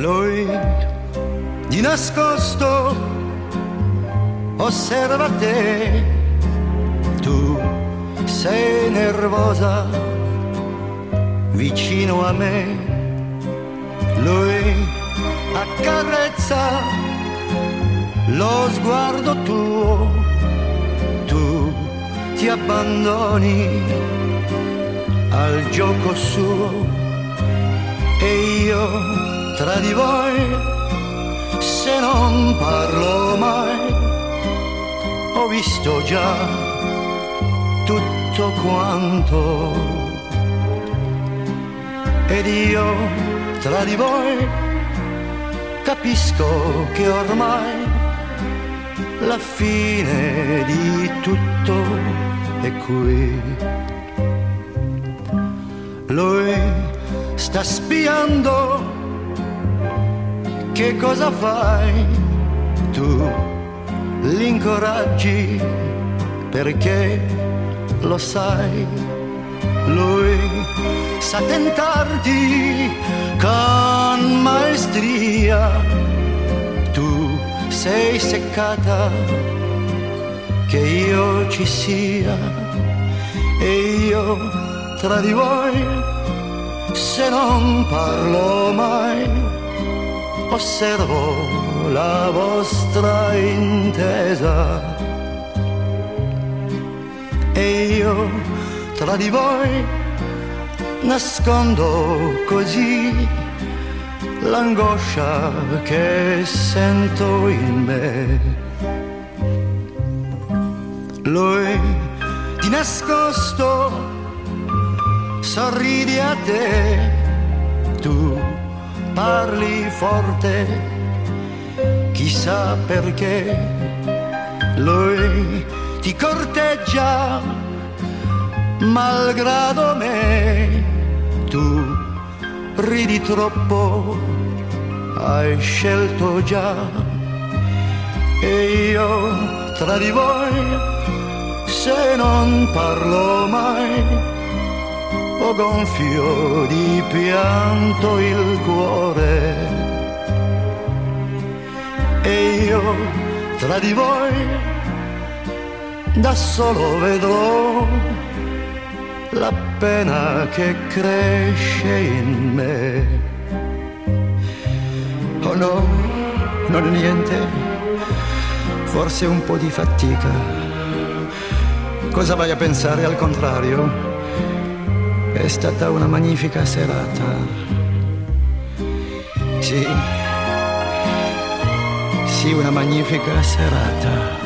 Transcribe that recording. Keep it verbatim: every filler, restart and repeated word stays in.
Lui di nascosto osserva te, tu sei nervosa vicino a me. Lui accarezza lo sguardo tuo, tu ti abbandoni al gioco suo e io tra di voi, se non parlo mai, ho visto già tutto quanto. Ed io tra di voi capisco che ormai la fine di tutto è qui. Lui sta spiando che cosa fai, tu l'incoraggi perché lo sai. Lui sa tentarti con maestria, tu sei seccata che io ci sia e io tra di voi, se non parlo mai, osservo la vostra intesa e io tra di voi nascondo così l'angoscia che sento in me. Lui di nascosto sorride a te, tu parli forte, chissà perché. Lui ti corteggia malgrado me, tu ridi troppo, hai scelto già e io tra di voi, se non parlo mai, ho gonfio di pianto il cuore e io tra di voi da solo vedrò la pena che cresce in me. Oh no, non è niente, forse un po' di fatica. Cosa vai a pensare? Al contrario, è stata una magnifica serata. Sì, sì, una magnifica serata.